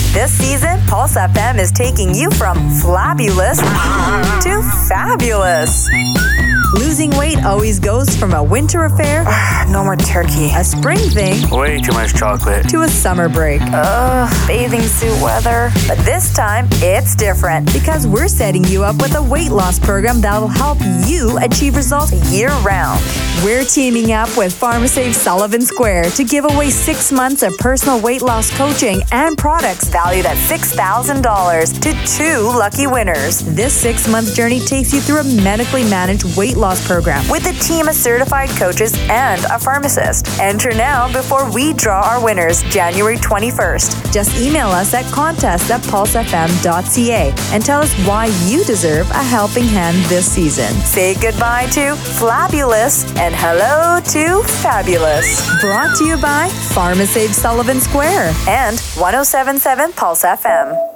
This season, Pulse FM is taking you from flabulous to fabulous. Losing weight always goes from a winter affair, no more turkey, a spring thing, way too much chocolate, to a summer break. Bathing suit weather. But this time, it's different because we're setting you up with a weight loss program that will help you achieve results year-round. We're teaming up with PharmaSave Sullivan Square to give away 6 months of personal weight loss coaching and products valued at $6,000 to 2 lucky winners. This 6-month journey takes you through a medically managed weight loss program with a team of certified coaches and a pharmacist. Enter now before we draw our winners January 21st. Just email us at contest@pulsefm.ca and tell us why you deserve a helping hand this season. Say goodbye to flabulous and hello to fabulous. Brought to you by PharmaSave Sullivan Square and 107.7 Pulse FM.